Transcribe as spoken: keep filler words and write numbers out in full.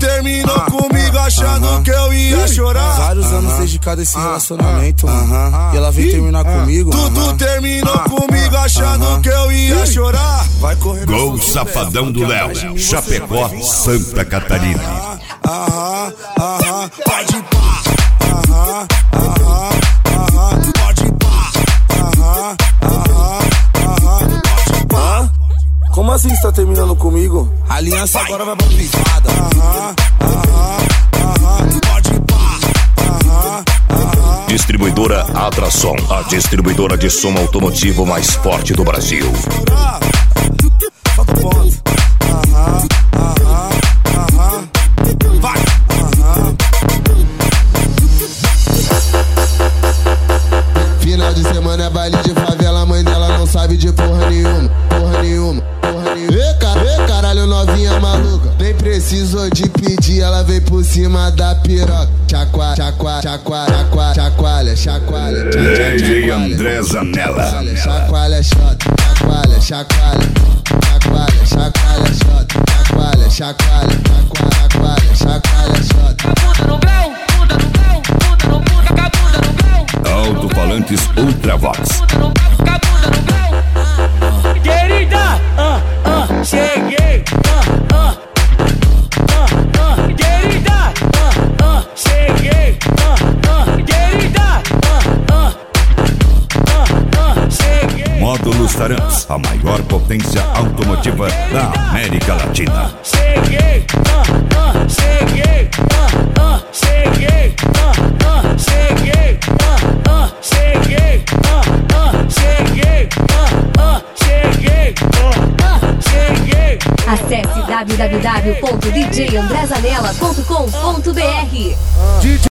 terminou comigo achando que eu ia chorar. Vários anos dedicado a esse relacionamento, mano. E ela veio terminar comigo. Tu, tu terminou comigo achando que eu ia chorar. Vai correr. Gol Safadão do Léo, Chapecó, Santa Catarina. Aham, aham, pode pá. Aham, aham, aham, pode pá. Aham, aham, aham, pode pá. Como assim você tá terminando comigo? A aliança agora vai pra privada. Aham, aham, aham, pode pá. Aham, aham. Distribuidora Atrason, a distribuidora de som automotivo mais forte do Brasil. Falta o ponto. Aham, aham, aham. Vai. Aham. Final de semana é baile de favela, a mãe dela não sabe de porra nenhuma, porra nenhuma, porra nenhuma. Ê, car ê, caralho, novinha maluca, nem precisou de pedir, ela veio por cima da piroca. Chacoalha, chacoalha, chacoalha, chacoalha, chacoalha. D J André Zanella. Chacoalha, chota, chacoalha, chacoalha, chacoalha, chacoalha, chota, chacoalha, chacoalha, chacoalha, chacoalha, chota. Bunda no grau, bunda no grau, bunda no bunda, bunda no grau. Alto-falantes Ultravox. Bunda no grau, bunda no grau. Querida, ah, ah, cheguei, ah, ah, ah, ah. Querida, ah, ah, cheguei, ah, ah. Querida, ah, ah, ah, ah, cheguei. Módulos Tarans, a maior potência automotiva da América Latina. Cheguei, ah, ah, cheguei, ah, ah, cheguei, ah, ah, cheguei, ah, ah, cheguei, ah, ah, cheguei, ah, ah, cheguei, ah, ah, cheguei. Acesse w w w ponto d j andré zanella ponto com ponto b r.